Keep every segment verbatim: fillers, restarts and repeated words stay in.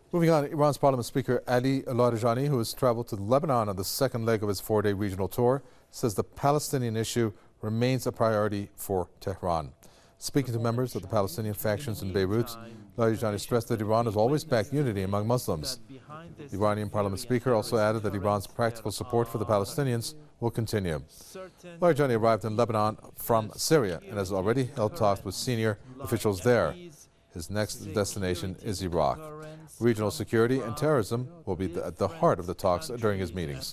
Moving on, Iran's Parliament Speaker Ali Larijani, who has traveled to Lebanon on the second leg of his four-day regional tour, says the Palestinian issue remains a priority for Tehran. Speaking to members of the Palestinian factions in Beirut, Larijani stressed that Iran has always backed unity among Muslims. The Iranian Parliament Speaker also added that Iran's practical support for the Palestinians will continue. Larijani arrived in Lebanon from Syria and has already held talks with senior officials there. His next destination is Iraq. Regional security and terrorism will be at the heart of the talks during his meetings.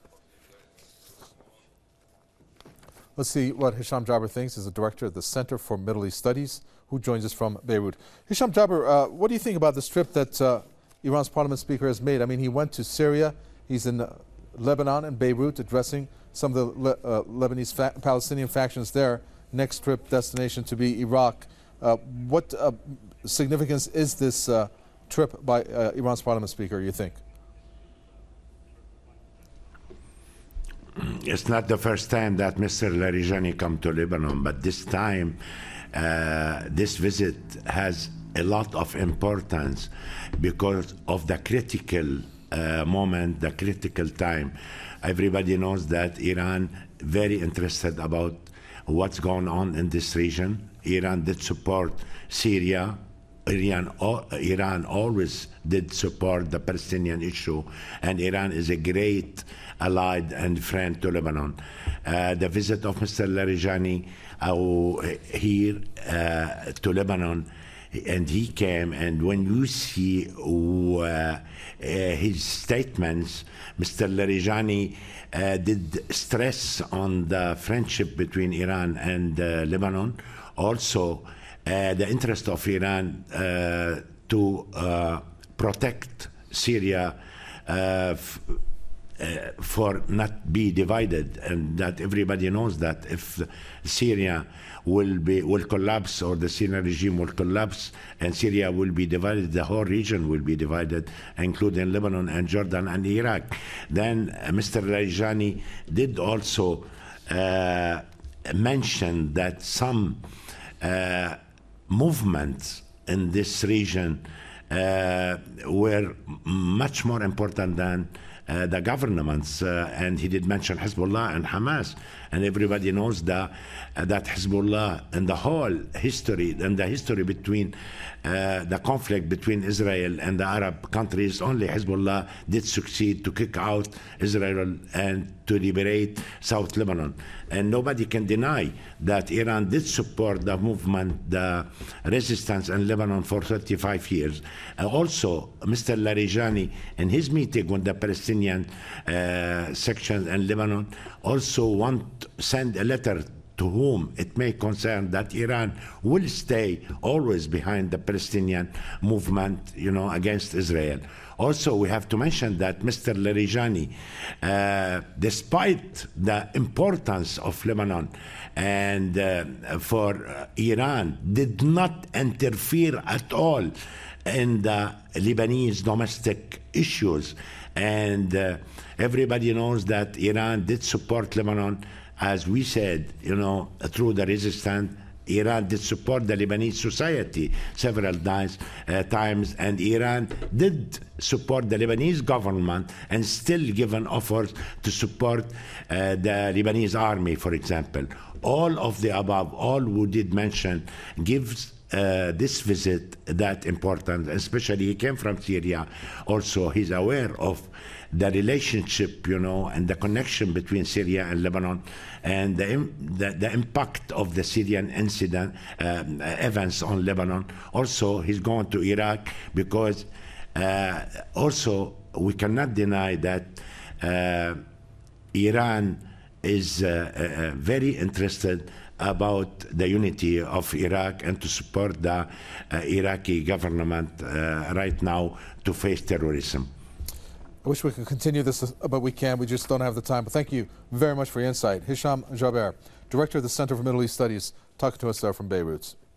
Let's see what Hisham Jaber thinks as the director of the Center for Middle East Studies, who joins us from Beirut. Hisham Jaber, uh, what do you think about this trip that uh, Iran's Parliament Speaker has made? I mean, he went to Syria, he's in uh, Lebanon and Beirut addressing some of the Le uh, Lebanese fa Palestinian factions there. Next trip destination to be Iraq. Uh, what uh, significance is this uh, trip by uh, Iran's Parliament Speaker, you think? It's not the first time that Mister Larijani come to Lebanon, but this time uh, this visit has a lot of importance because of the critical uh, moment, the critical time. Everybody knows that Iran very interested about what's going on in this region. Iran did support Syria. Iran, Iran always did support the Palestinian issue, and Iran is a great ally and friend to Lebanon. Uh, the visit of Mister Larijani uh, here uh, to Lebanon, and he came, and when you see uh, uh, his statements, Mister Larijani uh, did stress on the friendship between Iran and uh, Lebanon. Also, Uh, the interest of Iran uh, to uh, protect Syria uh, f uh, for not be divided, and that everybody knows that if Syria will be will collapse or the Syrian regime will collapse and Syria will be divided, the whole region will be divided, including Lebanon and Jordan and Iraq. Then uh, Mister Larijani did also uh, mention that some uh, movements in this region uh, were much more important than uh, the governments, uh, and he did mention Hezbollah and Hamas, and everybody knows that, uh, that Hezbollah and the whole history and the history between uh, the conflict between Israel and the Arab countries, only Hezbollah did succeed to kick out Israel and to liberate South Lebanon. And nobody can deny that Iran did support the movement, the resistance in Lebanon for thirty-five years. Uh, also, Mister Larijani, in his meeting with the Palestinian uh, section in Lebanon, also want to send a letter to whom it may concern that Iran will stay always behind the Palestinian movement, you know, against Israel. Also, we have to mention that Mister Larijani, uh, despite the importance of Lebanon and uh, for uh, Iran, did not interfere at all in the Lebanese domestic issues. And uh, everybody knows that Iran did support Lebanon, as we said, you know, through the resistance. Iran did support the Lebanese society several times, uh, times, and Iran did support the Lebanese government and still given offers to support uh, the Lebanese army, for example. All of the above, all who did mention, gives uh, this visit that important, especially he came from Syria. Also, he's aware of the relationship, you know, and the connection between Syria and Lebanon, and the, the, the impact of the Syrian incident, uh, events on Lebanon. Also, he's going to Iraq because uh, also we cannot deny that uh, Iran is uh, uh, very interested about the unity of Iraq and to support the uh, Iraqi government uh, right now to face terrorism. I wish we could continue this, but we can. We just don't have the time. But thank you very much for your insight. Hisham Jaber, Director of the Center for Middle East Studies, talking to us there from Beirut.